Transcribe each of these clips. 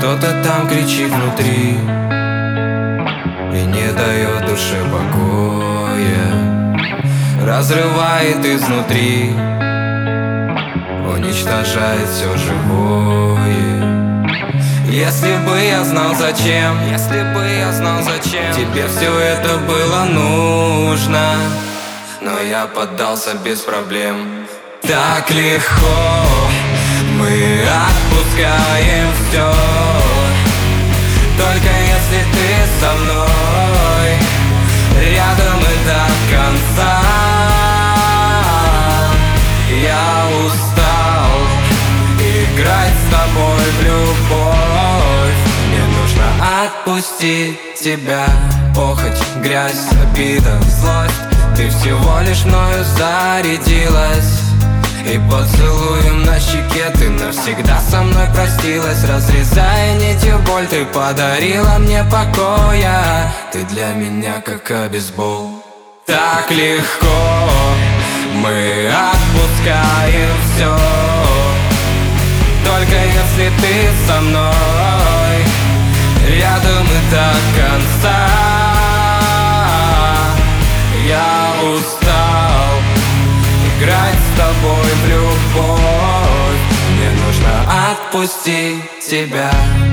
Кто-то там кричит внутри и не дает душе покоя, разрывает изнутри, уничтожает все живое. Если бы я знал зачем, тебе все это было нужно, но я поддался без проблем. Так легко мы отпускаем все, только если ты со мной, рядом и до конца. Я устал играть с тобой в любовь. Мне нужно отпустить тебя. Похоть, грязь, обида, злость, ты всего лишь мною зарядилась. И поцелуем на щеке ты навсегда со мной простилась. Разрезая нитью боль, ты подарила мне покоя. Ты для меня как обезбол. Так легко мы отпускаем все, только если ты со мной, рядом и до конца. Я устал играть с тобой в любовь. Мне нужно отпустить тебя.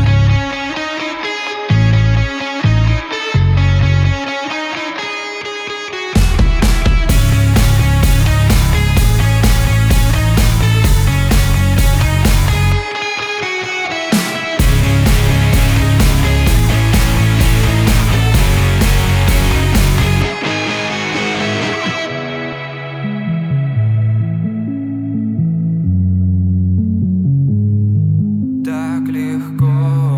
Так легко,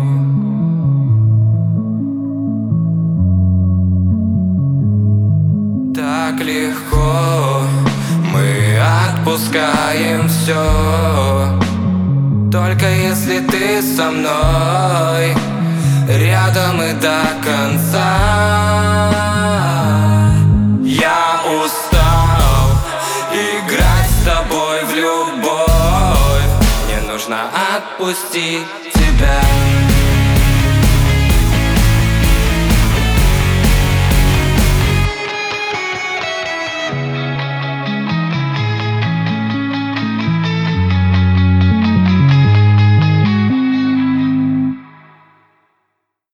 так легко мы отпускаем все, только если ты со мной, рядом и до конца. Я устал играть с тобой в любовь. Мне нужно отпустить тебя.